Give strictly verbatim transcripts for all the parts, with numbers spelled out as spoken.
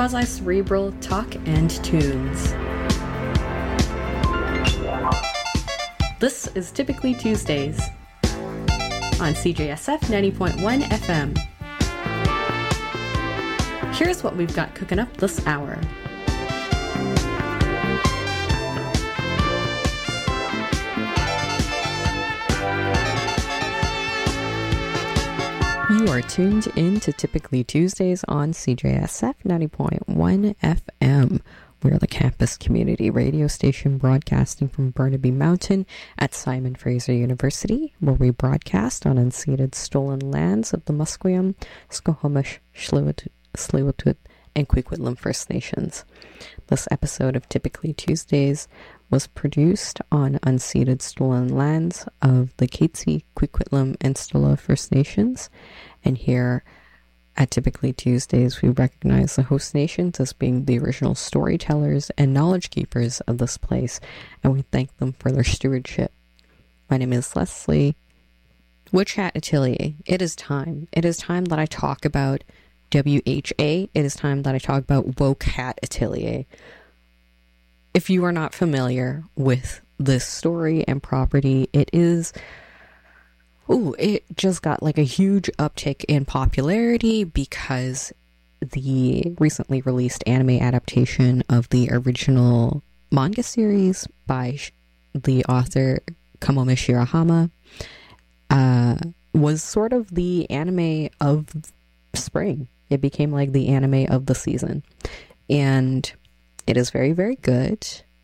quasi-cerebral talk and tunes. This is Typically Tuesdays on C J S F ninety point one F M. Here's what we've got cooking up this hour. You are tuned in to Typically Tuesdays on C J S F ninety point one F M. We're the campus community radio station broadcasting from Burnaby Mountain at Simon Fraser University, where we broadcast on unceded stolen lands of the Musqueam, Squamish, Tsleil-Waututh, and Coquitlam First Nations. This episode of Typically Tuesdays was produced on unceded stolen lands of the Katzie, Coquitlam, and Stilla First Nations. And here at Typically Tuesdays, we recognize the host nations as being the original storytellers and knowledge keepers of this place, and we thank them for their stewardship. My name is Leslie. Witch Hat Atelier. It is time. It is time that I talk about W H A. It is time that I talk about Woke Hat Atelier. If you are not familiar with this story and property, it is... Ooh, it just got like a huge uptick in popularity because the recently released anime adaptation of the original manga series by sh- the author Kamome Shirahama uh, was sort of the anime of spring. It became like the anime of the season. And it is very, very good.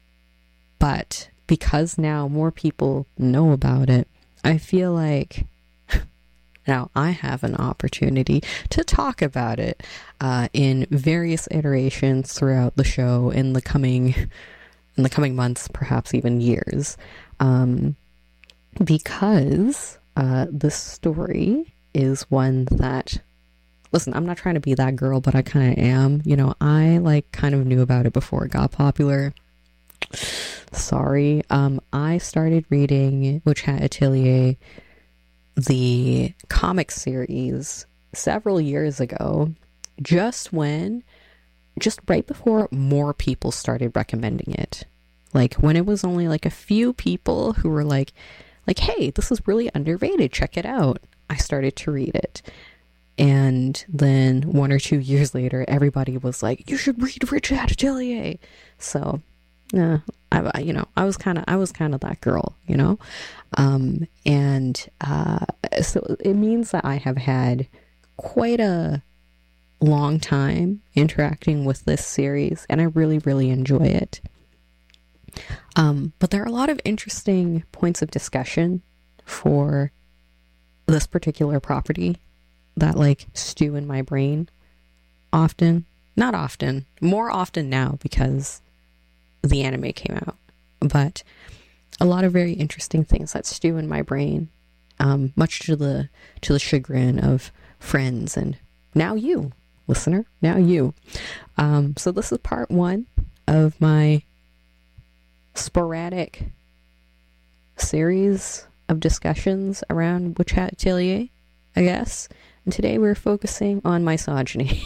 But because now more people know about it, I feel like now I have an opportunity to talk about it uh, in various iterations throughout the show in the coming in the coming months, perhaps even years, um, because uh, this story is one that, listen, I'm not trying to be that girl, but I kind of am. You know, I like kind of knew about it before it got popular. Sorry. Um, I started reading Witch Hat Atelier, the comic series, several years ago, just when, just right before more people started recommending it. Like when it was only like a few people who were like, like, hey, this is really underrated, check it out. I started to read it. And then one or two years later, everybody was like, you should read Witch Hat Atelier. So, yeah, I, you know, I was kind of, I was kind of that girl, you know, um, and, uh, so it means that I have had quite a long time interacting with this series, and I really, really enjoy it. Um, but there are a lot of interesting points of discussion for this particular property that like stew in my brain often, not often, more often now because the anime came out, but a lot of very interesting things that stew in my brain, um, much to the to the chagrin of friends and now you, listener, now you. Um, so this is part one of my sporadic series of discussions around Witch Hat Atelier, I guess. And today we're focusing on misogyny.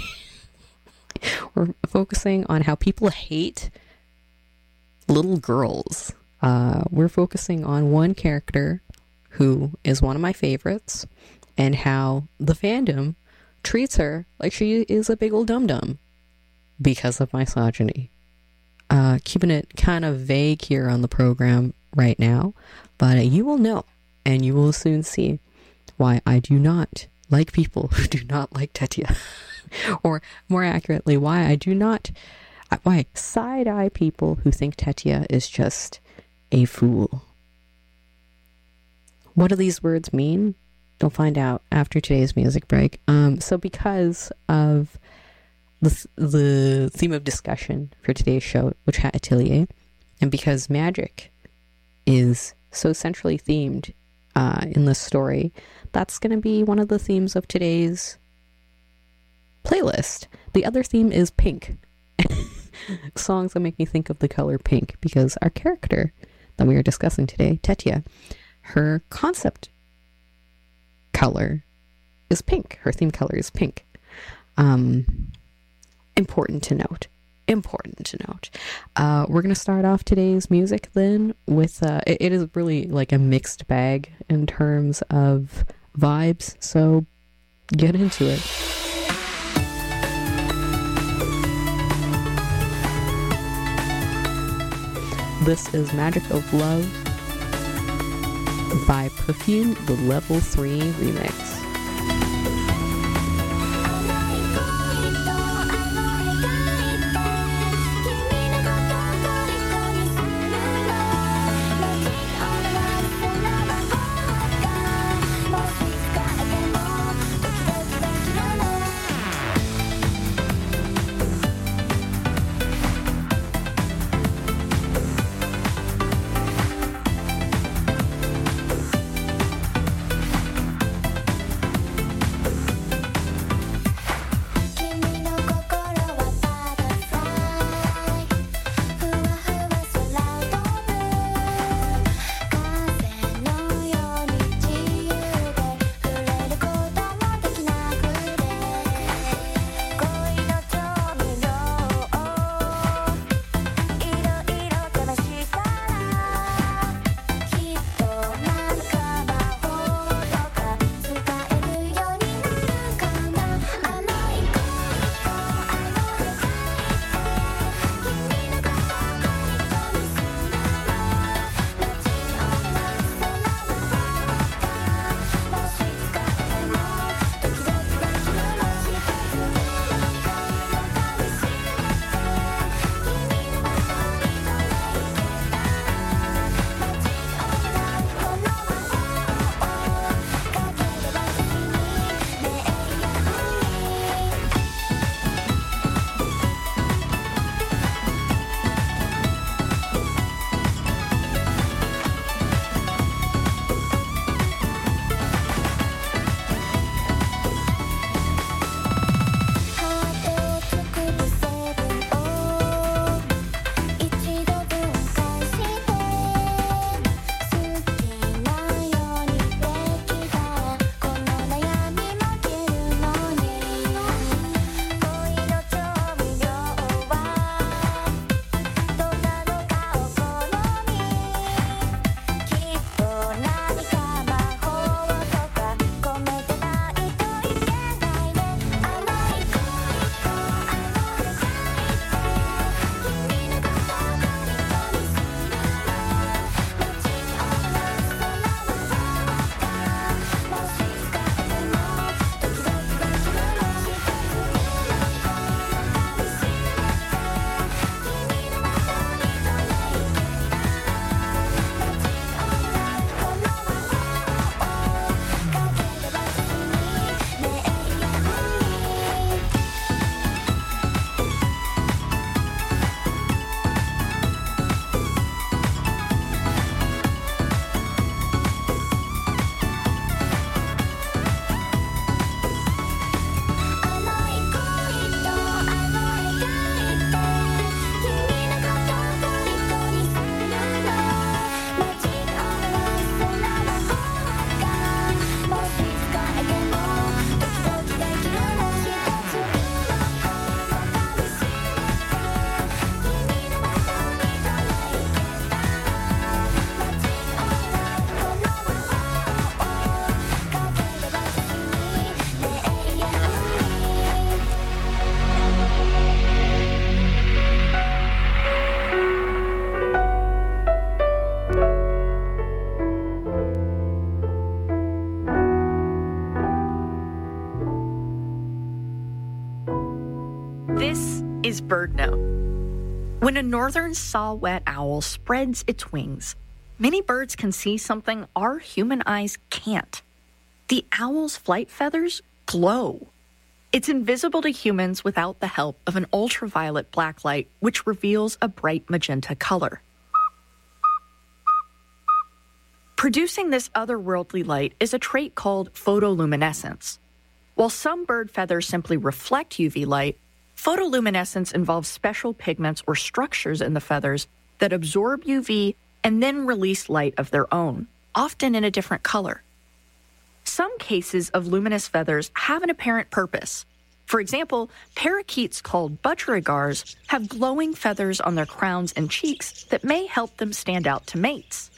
We're focusing on how people hate little girls. Uh, we're focusing on one character who is one of my favorites and how the fandom treats her like she is a big old dum-dum because of misogyny. Uh, keeping it kind of vague here on the program right now, but you will know and you will soon see why I do not like people who do not like Tetya. Or more accurately, why I do not Why side-eye people who think Tetya is just a fool. What do these words mean? You'll find out after today's music break. Um, so because of the, the theme of discussion for today's show, Witch Hat Atelier, and because magic is so centrally themed uh, in this story, that's going to be one of the themes of today's playlist. The other theme is pink. Songs that make me think of the color pink, because our character that we are discussing today, Tetya, her concept color is pink. Her theme color is pink. Um, important to note. Important to note. Uh, we're going to start off today's music then with, uh, it, it is really like a mixed bag in terms of vibes, so get into it. This is Magic of Love by Perfume, the Level three remix. This is BirdNote. When a northern saw-whet owl spreads its wings, many birds can see something our human eyes can't. The owl's flight feathers glow. It's invisible to humans without the help of an ultraviolet blacklight, which reveals a bright magenta color. Producing this otherworldly light is a trait called photoluminescence. While some bird feathers simply reflect U V light, photoluminescence involves special pigments or structures in the feathers that absorb U V and then release light of their own, often in a different color. Some cases of luminous feathers have an apparent purpose. For example, parakeets called budgerigars have glowing feathers on their crowns and cheeks that may help them stand out to mates.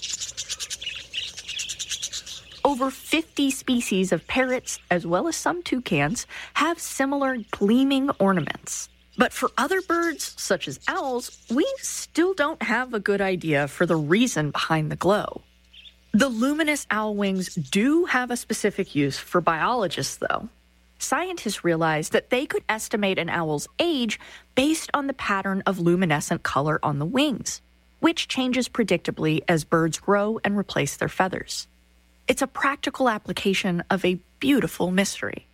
Over fifty species of parrots, as well as some toucans, have similar gleaming ornaments. But for other birds, such as owls, we still don't have a good idea for the reason behind the glow. The luminous owl wings do have a specific use for biologists, though. Scientists realized that they could estimate an owl's age based on the pattern of luminescent color on the wings, which changes predictably as birds grow and replace their feathers. It's a practical application of a beautiful mystery.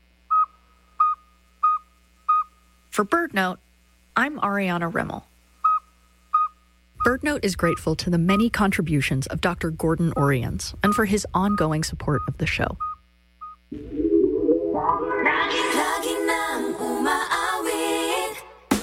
For BirdNote, I'm Ariana Rimmel. BirdNote is grateful to the many contributions of Doctor Gordon Oriens and for his ongoing support of the show. Lagi nang umaawit.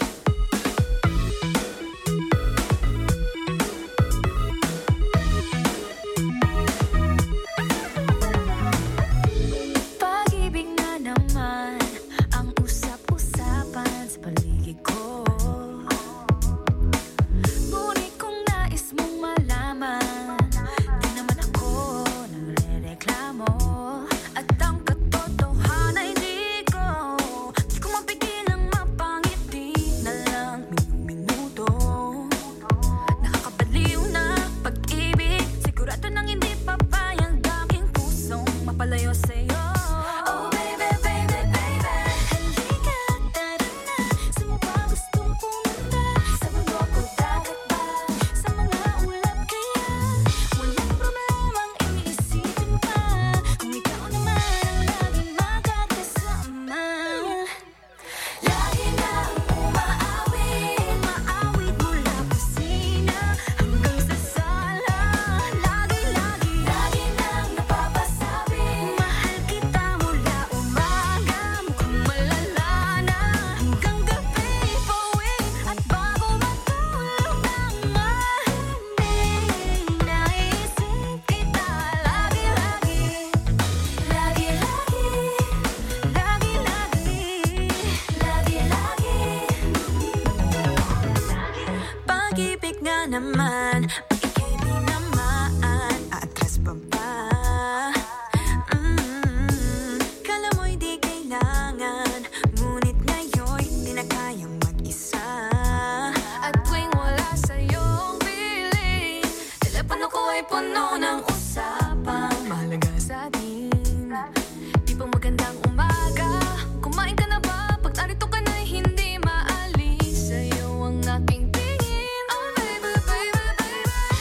Pag-ibig na naman ang usap-usapan sa paligid ko. Ngunit kung nais mong malaman, di naman ako nagre-reklamo. At ang katotohanan ay di ko Di ko mapigilang mapangiti na lang minuto. Nakakabaliw na pag-ibig, sigurado nang hindi papayag aking pusong mapalayo sa'yo. Oh baby, baby, baby, halika, tara na. Saan mo ba gustong pumunta? Sa mundo ko dagat ba? Sa mga ulap kaya? Walang problemang iniisipin pa kung ikaw naman ang laging makakasama. Lagi nang umaawit, maawit mula kusina hanggang sa sala. Lagi-lagi, lagi nang napapasabi, mahal kita mula umaga, mukhang malala na hanggang gabi. Pauwi at bago matulog nang mahimbing, naisip kita lagi-lagi. Lagi-lagi, lagi-lagi, lagi-lagi. Pag-ibig nga naman, pag ika'y binamaan, aatras pa ba? Mm, kala mo'y di kailangan, ngunit ngayon'y di na kayang mag-isa. At tuwing wala sa'yong piling, telepono ko ay puno ng usapang mahalaga sa'tin. Di ba magandang umaga? Kumain ka na ba? Pag narito ka na'y hindi maalis sa'yo ang aking tingin. Oh baby, baby, baby,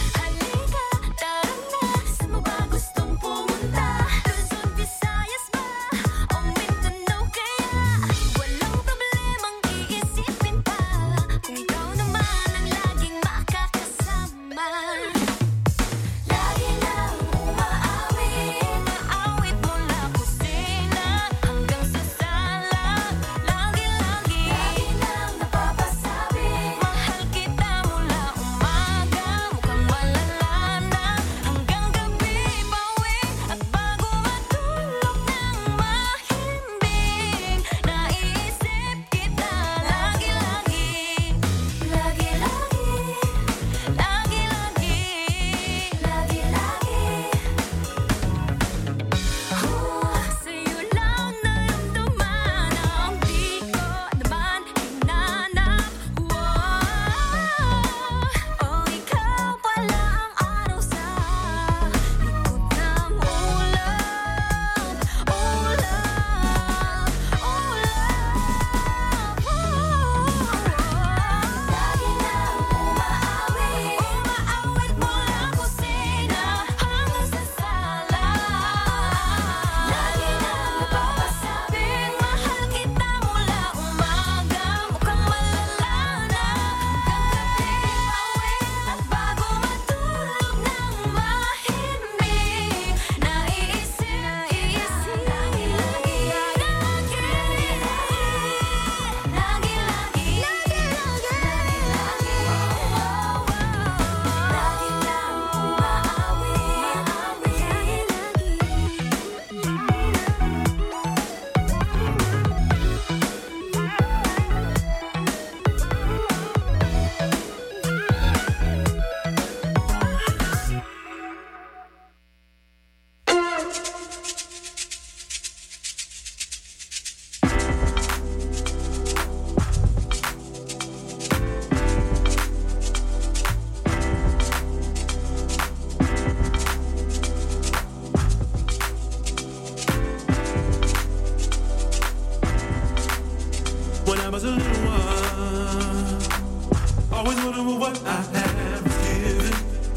Always wondering what I have given.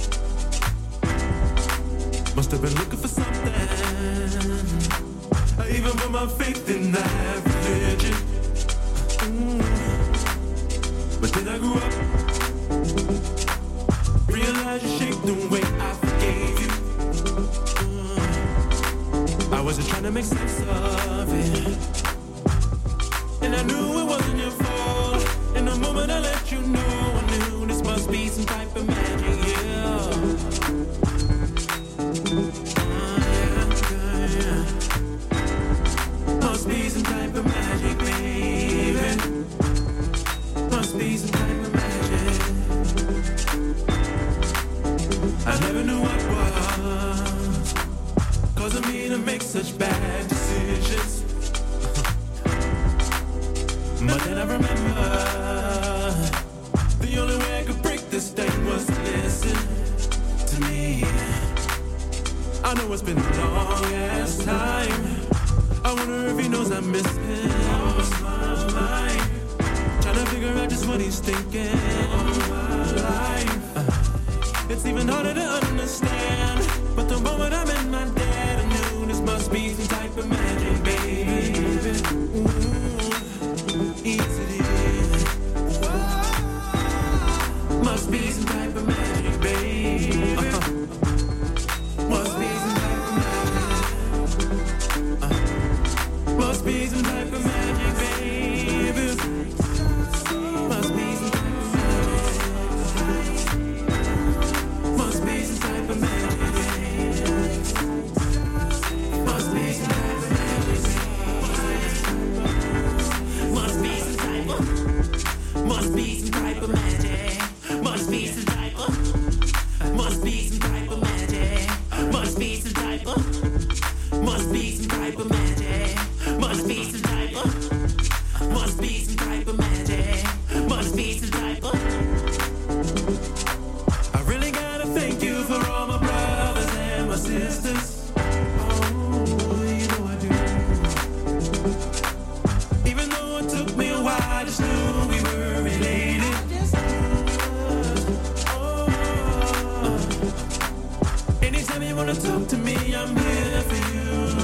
Must have been looking for something. I even put my faith in that religion. Mm. But then I grew up, realized you shaped the way I forgave you. Mm. I wasn't trying to make sense of it, and I knew it wasn't your fault. In the moment I let you know, I knew this must be some type of magic, yeah. Uh, yeah, yeah, yeah. Must be some type of magic, baby. Must be some type of magic. I never knew what was causing me to make such bad decisions. But then I remember the only way I could break this thing was to listen to me. I know it's been a long ass time. I wonder if he knows I miss him. Lost my mind, trying to figure out just what he's thinking of my life. Uh, it's even harder to understand, but the moment I met my dad, I knew this must be some type of magic, baby. Ooh, easily. Whoa. Must be some type of magic, baby. Uh-huh. Must be some type of magic. Uh, must be some type of magic, baby. Must be some type of magic. Must be some type of magic. Must be some type of magic. Must be some type of. Must be some type of magic. Must be some type of. Must be some type of magic. Must be some type of. Must be some type of magic. Must be some type of. Must be some type of magic. Must be some type of. I really gotta thank you for all my brothers and my sisters. Oh, you know I do. Even though it took me a while, I just knew we were related. Oh, anytime you wanna talk to me, I'm here for you.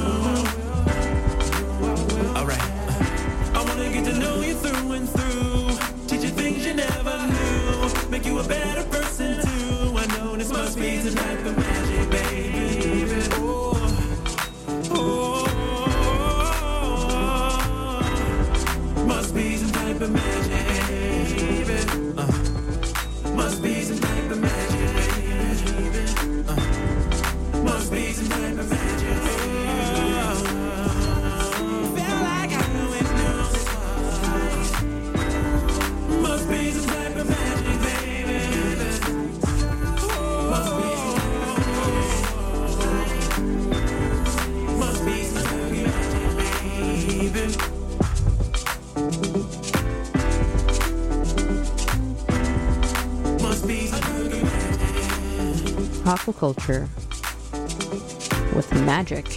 Alright, I wanna get to know you through and through, teach you things you never knew, make you a better person too. I know this must be some type of magic, baby. Oh, oh, must be some type of magic, baby. Uh, must be some type of magic, baby. Uh, must be some type of magic. Oh, feel like I always knew this was. Must be some type of magic, baby. Must be some must be some type of magic, baby. Must be some type of magic. Aquaculture with magic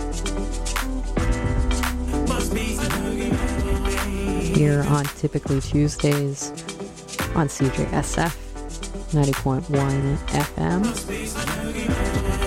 Must be some type of magic. here on Typically Tuesdays on C J S F ninety point one F M. Must be some type of magic.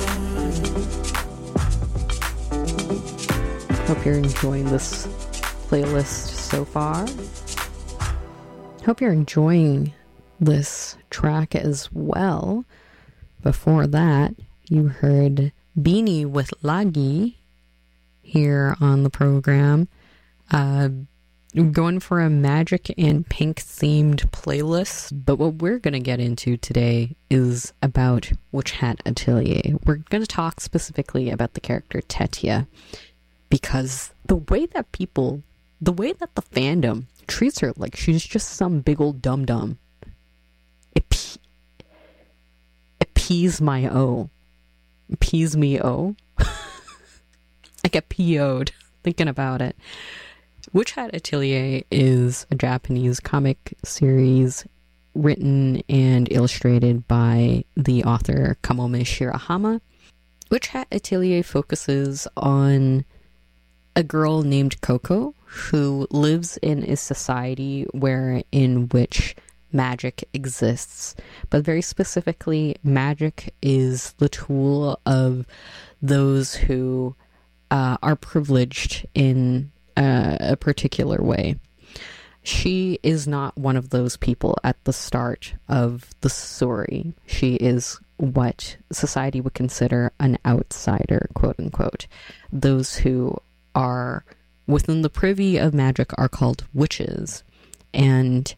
Hope you're enjoying this playlist so far. Hope you're enjoying this track as well. Before that, you heard Beanie with Lagi here on the program. Uh, going for a magic and pink themed playlist, but what we're going to get into today is about Witch Hat Atelier. We're going to talk specifically about the character Tetia, because the way that people, the way that the fandom treats her like she's just some big old dum-dum, it, pe- it pees my O. Pees me O. I get P O'd thinking about it. Witch Hat Atelier is a Japanese comic series written and illustrated by the author Kamome Shirahama. Witch Hat Atelier focuses on a girl named Coco who lives in a society where in which magic exists, but very specifically, magic is the tool of those who uh, are privileged in uh, a particular way. She is not one of those people at the start of the story. She is what society would consider an outsider, quote unquote. Those who are within the privy of magic are called witches, and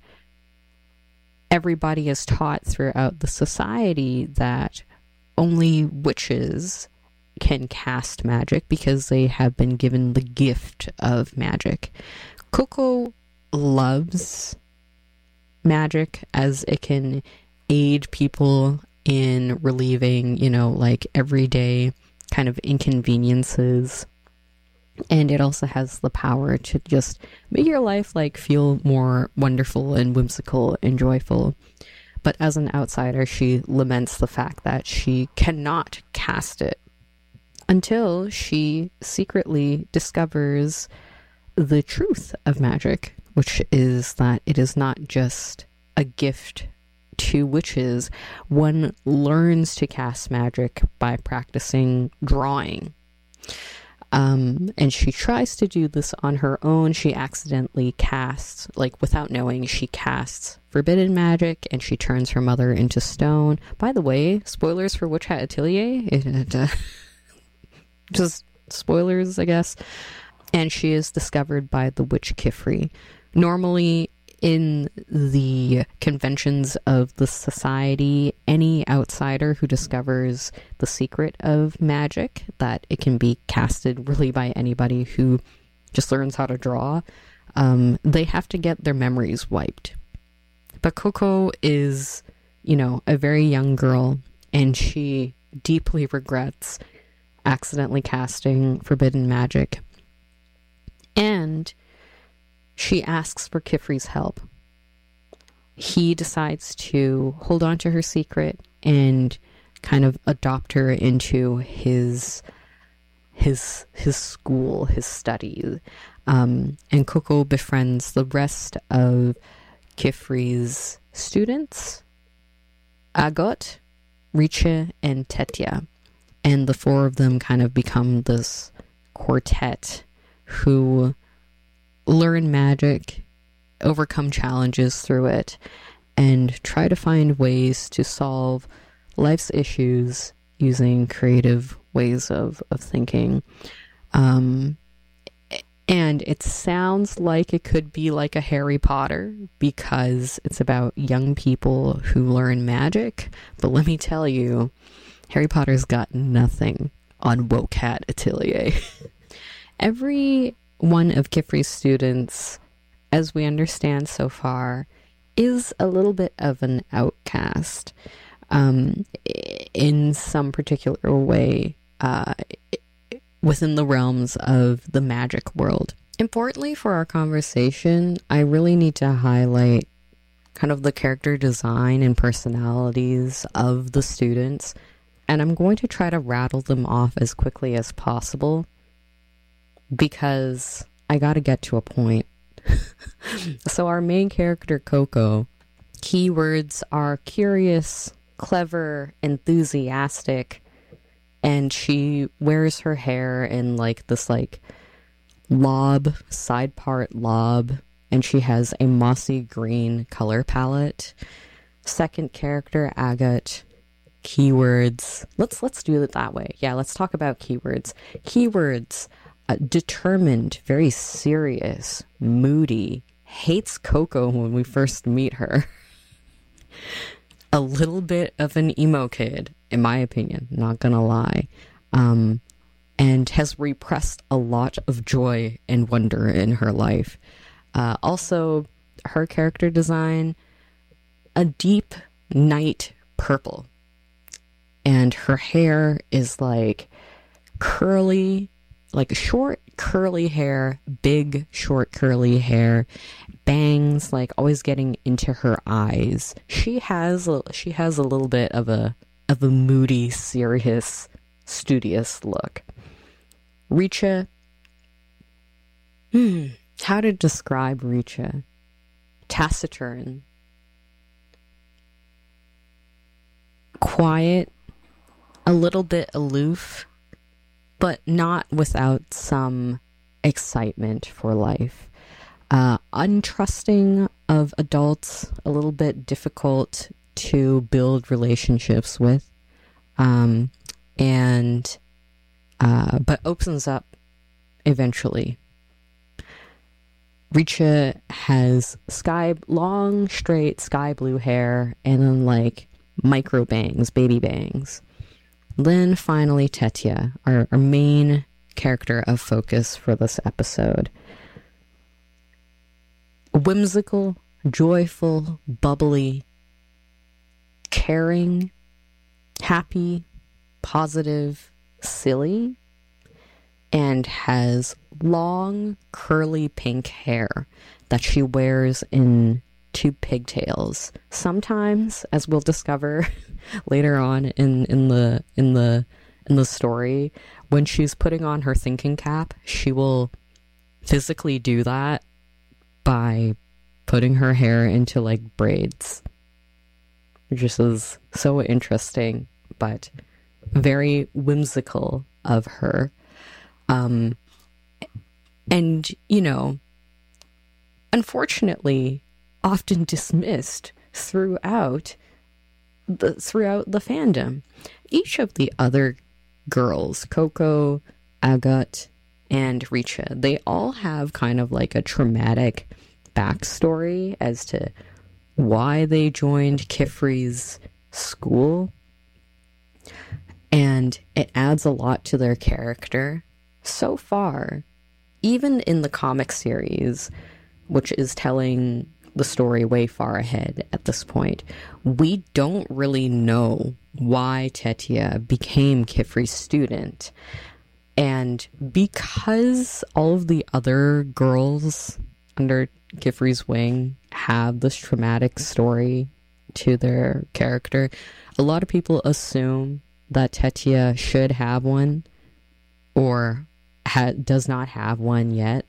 everybody is taught throughout the society that only witches can cast magic because they have been given the gift of magic. Coco loves magic as it can aid people in relieving, you know, like everyday kind of inconveniences. And it also has the power to just make your life like feel more wonderful and whimsical and joyful. But as an outsider, she laments the fact that she cannot cast it until she secretly discovers the truth of magic, which is that it is not just a gift to witches. One learns to cast magic by practicing drawing. Um, and she tries to do this on her own. She accidentally casts, like without knowing, she casts forbidden magic, and she turns her mother into stone. By the way, spoilers for Witch Hat Atelier. It, uh, just spoilers, I guess. And she is discovered by the witch Kifri. Normally, in the conventions of the society, any outsider who discovers the secret of magic, that it can be casted really by anybody who just learns how to draw, um, they have to get their memories wiped. But Coco is, you know, a very young girl, and she deeply regrets accidentally casting forbidden magic. And she asks for Kifri's help. He decides to hold on to her secret and kind of adopt her into his his his school, his study. Um, and Coco befriends the rest of Kifri's students, Agot, Riche, and Tetya. And the four of them kind of become this quartet who learn magic, overcome challenges through it, and try to find ways to solve life's issues using creative ways of, of thinking. Um, and it sounds like it could be like a Harry Potter because it's about young people who learn magic. But let me tell you, Harry Potter's got nothing on Woke Hat Atelier. Every one of Kifri's students, as we understand so far, is a little bit of an outcast um, in some particular way uh, within the realms of the magic world. Importantly for our conversation, I really need to highlight kind of the character design and personalities of the students, and I'm going to try to rattle them off as quickly as possible because I gotta get to a point. So our main character, Coco, keywords are curious, clever, enthusiastic, and she wears her hair in like this like lob, side part lob, and she has a mossy green color palette. Second character, Agot, keywords. Let's let's do it that way. Yeah, let's talk about keywords. Keywords, uh, determined, very serious, moody, hates Coco when we first meet her. A little bit of an emo kid, in my opinion, not gonna lie. Um, and has repressed a lot of joy and wonder in her life. Uh, also, her character design, a deep night purple. And her hair is like curly, like short curly hair, big short curly hair, bangs like always getting into her eyes. She has a, she has a little bit of a of a moody, serious, studious look. Riche. Hmm, how to describe Riche? Taciturn, quiet, a little bit aloof, but not without some excitement for life. Uh, untrusting of adults, a little bit difficult to build relationships with, um, and uh, but opens up eventually. Richa has sky long, straight sky blue hair, and then like micro bangs, baby bangs. Then finally Tetya, our, our main character of focus for this episode. Whimsical, joyful, bubbly, caring, happy, positive, silly, and has long, curly pink hair that she wears in two pigtails. Sometimes, as we'll discover later on in, in the in the in the story, when she's putting on her thinking cap, she will physically do that by putting her hair into like braids. Which is so interesting, but very whimsical of her. Um, and, you know, unfortunately, often dismissed throughout the throughout the fandom. Each of the other girls, Coco, Agat, and Richa, they all have kind of like a traumatic backstory as to why they joined Kifri's school. And it adds a lot to their character. So far, even in the comic series, which is telling the story way far ahead at this point, we don't really know why Tetya became Kifri's student. And because all of the other girls under Kifri's wing have this traumatic story to their character, a lot of people assume that Tetya should have one or ha- does not have one yet.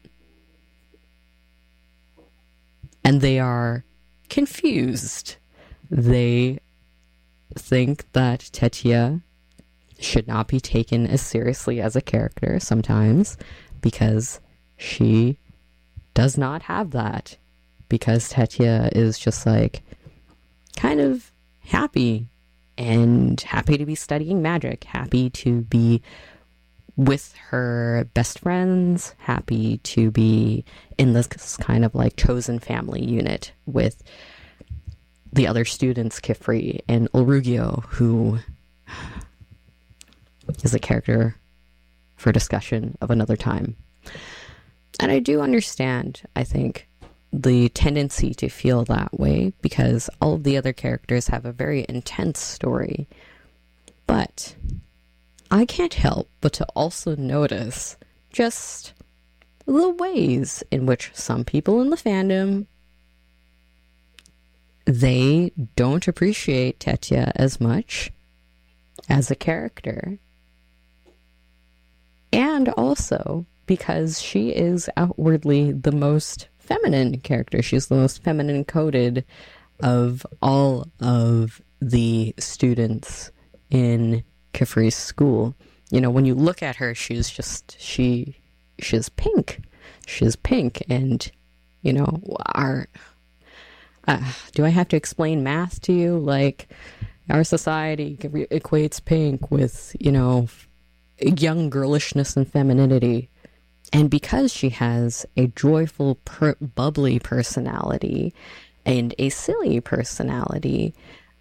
And they are confused. They think that Tetya should not be taken as seriously as a character sometimes because she does not have that. Because Tetya is just like kind of happy and happy to be studying magic, happy to be with her best friends, happy to be in this kind of like chosen family unit with the other students, Kifri and Ulrugio, who is a character for discussion of another time. And I do understand, I think, the tendency to feel that way because all of the other characters have a very intense story. But I can't help but to also notice just the ways in which some people in the fandom, they don't appreciate Tetya as much as a character. And also because she is outwardly the most feminine character. She's the most feminine coded of all of the students in Kifri's school. You know, when you look at her, she's just, she, she's pink. She's pink. And, you know, our, uh, do I have to explain math to you? Like, our society equates pink with, you know, young girlishness and femininity. And because she has a joyful, per- bubbly personality and a silly personality,